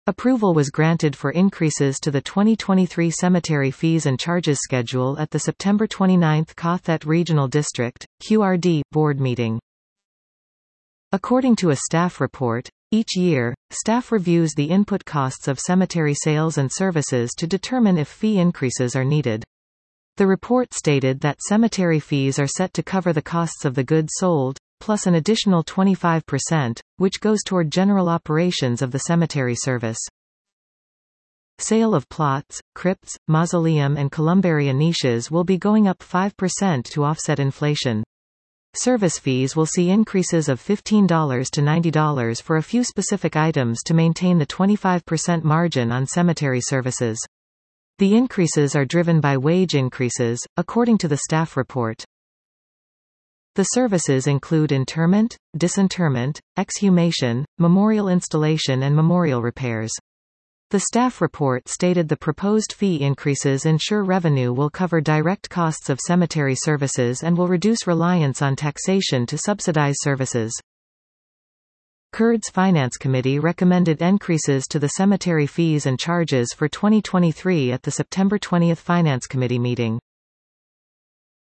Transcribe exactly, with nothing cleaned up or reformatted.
Approval was granted for increases to the twenty twenty-three Cemetery Fees and Charges Schedule at the September twenty-ninth Cathet Regional District, Q R D, board meeting. According to a staff report, each year, staff reviews the input costs of cemetery sales and services to determine if fee increases are needed. The report stated that cemetery fees are set to cover the costs of the goods sold, plus an additional twenty-five percent, which goes toward general operations of the cemetery service. Sale of plots, crypts, mausoleum and columbaria niches will be going up five percent to offset inflation. Service fees will see increases of fifteen to ninety dollars for a few specific items to maintain the twenty-five percent margin on cemetery services. The increases are driven by wage increases, according to the staff report. The services include interment, disinterment, exhumation, memorial installation and memorial repairs. The staff report stated the proposed fee increases ensure revenue will cover direct costs of cemetery services and will reduce reliance on taxation to subsidize services. C U R D's Finance Committee recommended increases to the cemetery fees and charges for twenty twenty-three at the September twentieth Finance Committee meeting.